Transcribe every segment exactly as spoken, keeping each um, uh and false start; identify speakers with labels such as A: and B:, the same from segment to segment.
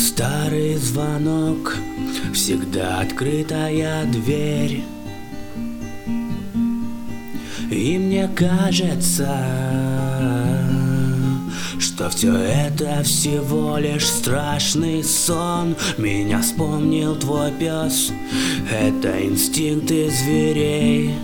A: Старый звонок, всегда открытая дверь. И мне кажется, что все это всего лишь страшный сон. Меня вспомнил твой пес, это инстинкты зверей.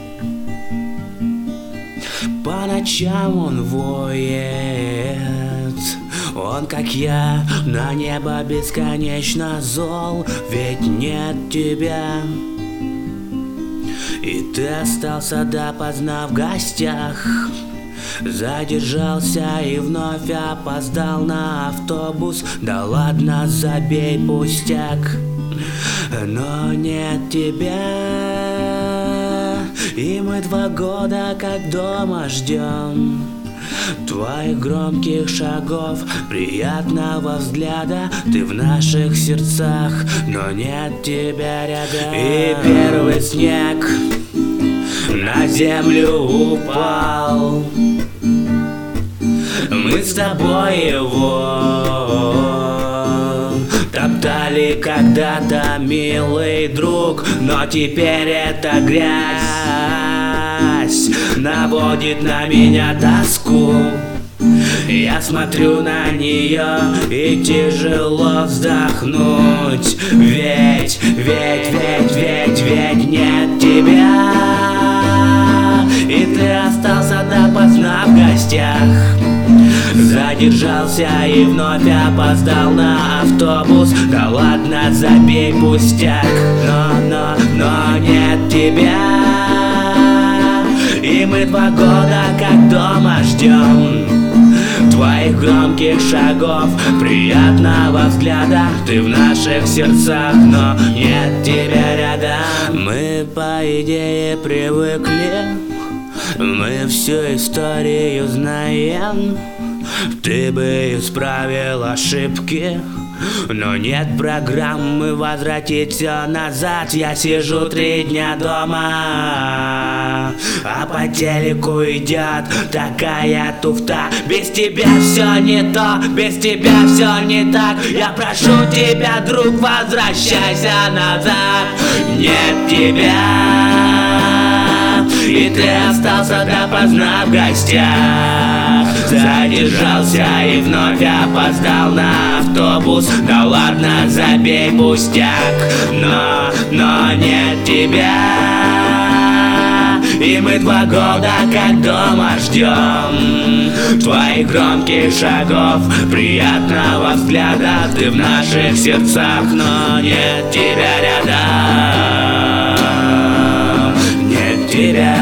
A: По ночам он воет, он, как я, на небо бесконечно зол. Ведь нет тебя, и ты остался допоздна в гостях. Задержался и вновь опоздал на автобус. Да ладно, забей, пустяк. Но нет тебя, и мы два года как дома ждем твоих громких шагов, приятного взгляда. Ты в наших сердцах, но нет тебя рядом. И первый снег на землю упал. Мы с тобой его топтали когда-то, милый друг, но теперь эта грязь наводит на меня тоску. Я смотрю на нее и тяжело вздохнуть. Ведь, ведь, ведь, ведь, ведь нет тебя, и ты остался допоздна в гостях. Задержался и вновь опоздал на автобус. Да ладно, забей, пустяк. Но, но, но нет тебя, и мы два года как дома ждем твоих громких шагов, приятного взгляда. Ты в наших сердцах, но нет тебя рядом. Мы, по идее, привыкли, мы всю историю знаем. Ты бы исправил ошибки, но нет программы возвратить все назад. Я сижу три дня дома, а по телеку идет такая туфта. Без тебя все не то, без тебя все не так. Я прошу тебя, друг, возвращайся назад. Нет тебя, и ты остался допоздна в гостях. Задержался и вновь опоздал на автобус. Да ладно, забей, пустяк. Но, но нет тебя, и мы два года как дома ждем твоих громких шагов, приятного взгляда. Ты в наших сердцах, но нет тебя рядом. Нет тебя.